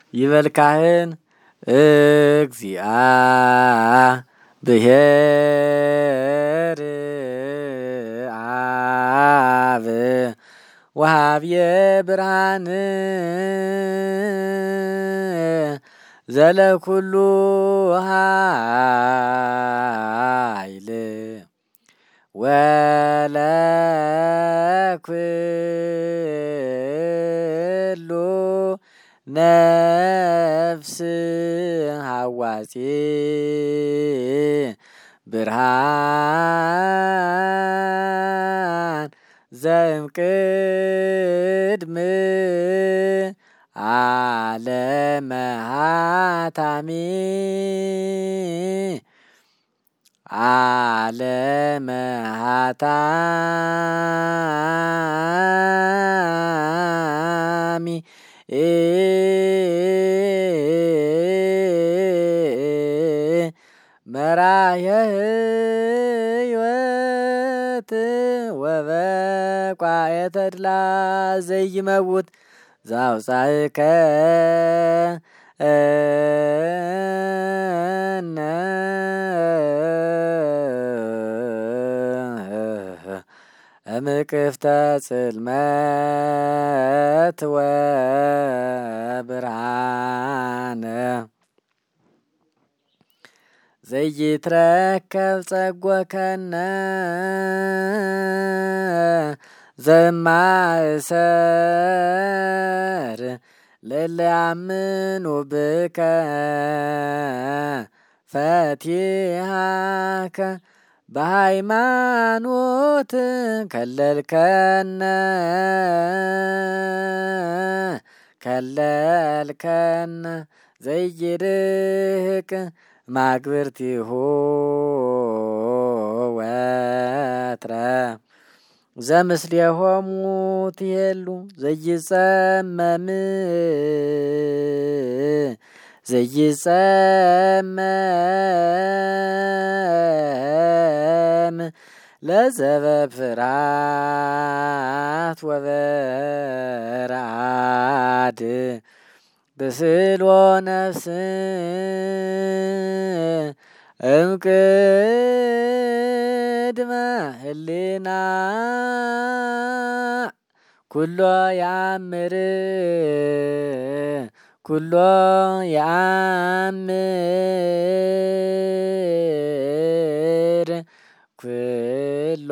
ይበል ካህን እግዚአብሔር አብ ወሀብየ ብርሃን ዘለኩሉ ኃይል ወለኩሉ ነፍስ ሐዋጺ ብርሃን ዘእምቅድም ዓለመ ኃታሚ ዓለመ ኃታሚ መራየ ሕይወት ወበቋየ ተድላ ዘይመውት ዘአውጻእከ እምቅፍተ ጽልመት ወብርሃነ ዘይትረከብ ጸጎከነ ዘማእሰር ለለያምኑ ብከ ፈቲሃከ በሃይማኖት ከለልከነ ዘይርህቅ ማግብርቲሁ ወትረ ዘምስሌሆሙ ትሄሉ ዘይጸመም ለዘበፍርሃት ወበረአድ ብስሎ ነፍስ እምቅድመ ህሊና ኩሎ ያምር ኩሎ ያምር ኩሎ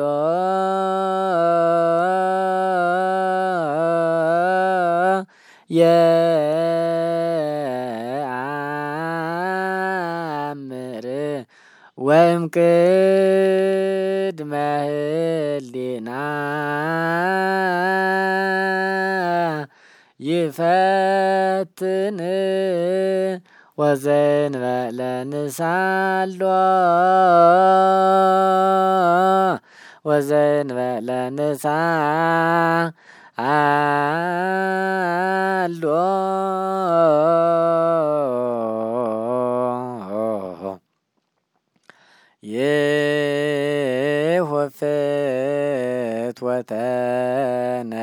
የአምር ወእምቅድመ ህሊና ይፈትን ወዘእንበለ ንሳሎ ወዘእንበለ ንሳሎ ፍትወተነ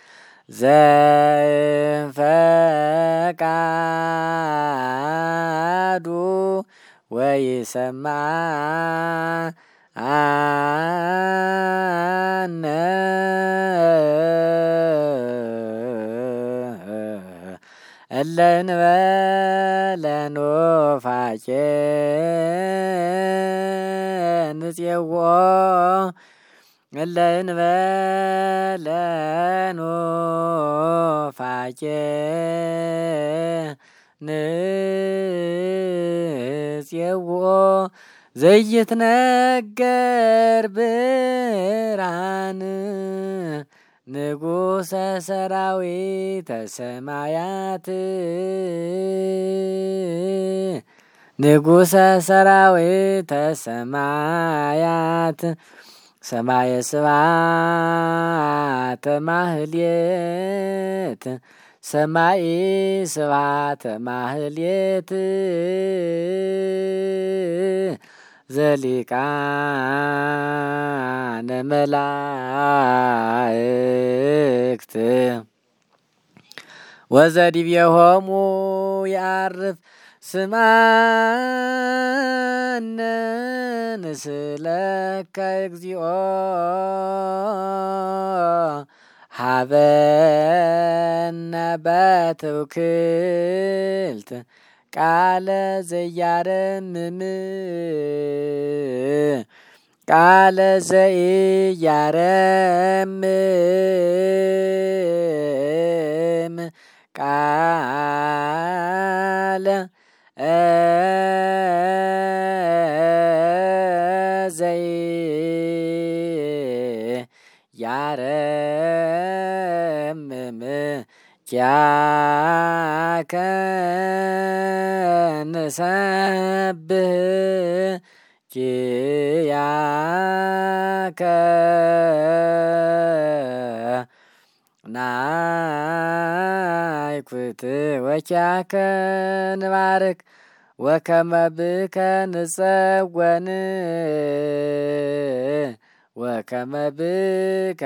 ዘእንፈቃዱ ወይሰማዓነ እለ እንበለ ኑፋቄ ንፄውዖ እለ እንበለ ኑፋቄ ንፄውዖ ዘይትነገር ብርሃን ንጉሠ ሰራዊተ ሰማያት ንጉሠ ሰራዊተ ሰማያት ሰማየ ስብሐተ ማህሌት ሰማይ ስብሐተ ማህሌት ዘሊቃነ መላእክት ወዘዲቤሆሙ ያርፍ ስማነ ንስለከ እግዚኦ ሀበነ በትውክልት ቃለ ዘያረምም ቃለ ዘኢያረምም ቃለ ዘኢያረምም ኪያከ ንሰብህ ኪያከ ናይኩት ወኪያከ ንባርክ ወከመ ብከ ንጸወን ወከመ ብከ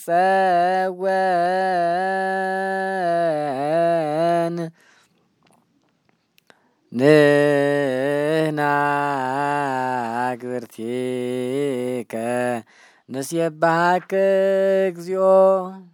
ንጸወን ንሕና አግብርቲከ ንሴብሐከ እግዚኦ